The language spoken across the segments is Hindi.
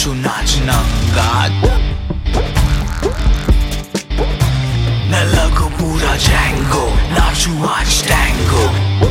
नाचू नाच नंगा मैं लगू पूरा जैंगो नाचू आज टैंगो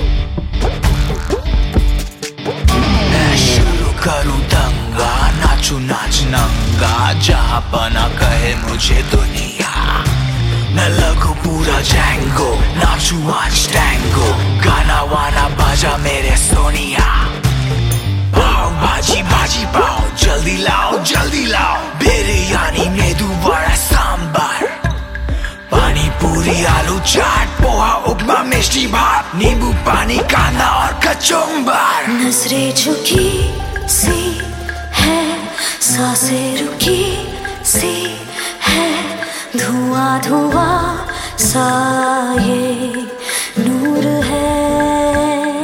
मैं शुरू करूँ दंगा नाचू नाच नंगा जहाँ पना कहे मुझे दुनिया मैं लगू पूरा जैंगो नाचू आज टैंगो गाना वाना बाजा मेरे सोनिया पाव भाजी भाजी पाव जल्दी लाओ बिरयानी में दोबारा सांबार पानी पूरी आलू चाट पोहा उपमा मिष्टी भात नींबू पानी कांदा और कचुम्बर नजरें झुकी सी है सांसें रुकी सी है धुआं धुआं सा ये नूर है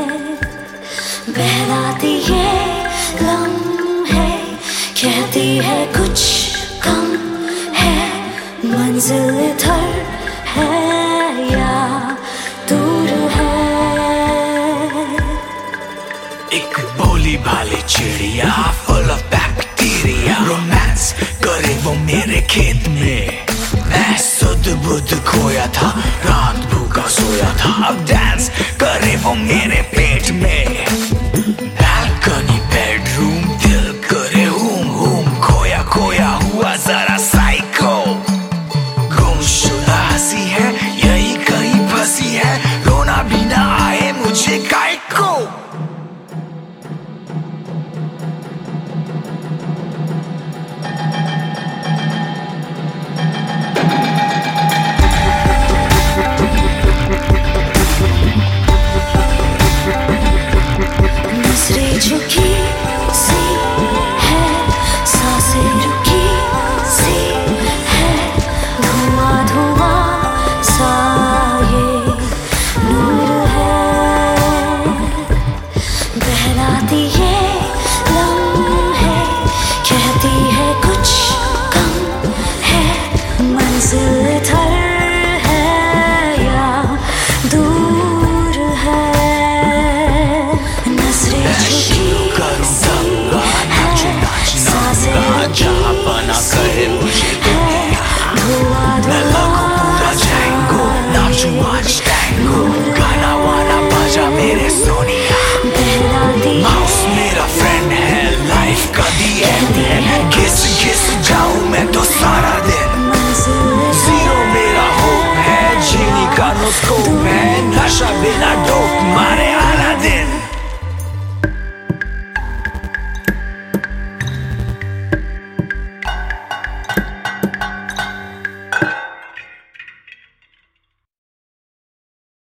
बहलाती ये लम्हे कहती है कुछ कम है मंजिल इधर है या दूर है एक भोली भाली चिड़िया फुल ऑफ बैक्टीरिया रोमांस करे वो मेरे खेत में मैं सुध बुध खोया था रात भूखा सोया था अब डांस करे वो मेरे पेट में बालकनी बेडरूम दिल करे हूम हूम खोया खोया हुआ जरा साइको गुमशुदा हंसी है यही कहीं फंसी है रोना भी ना आए मुझे काय को झुकी सी है सांसें रुकी सी है धुआं धुआं सा ये नूर है बहलाती ये लम्हे कहती है कुछ कम है मंजिल इधर है या दूर है जहाँ पना कहे मुझे दुनिया मैं लगू पूरा जैंगो नाचू आज टैंगो गाना वाना बाजा मेरे सोनिया माउस मेरा फ्रेंड है लाइफ का दी एंड है घिस जाऊँ मैं तो सारा दिन जीरो मेरा होप है जीनी का नो स्कोप है नशा बिना डोप मारे आला दिन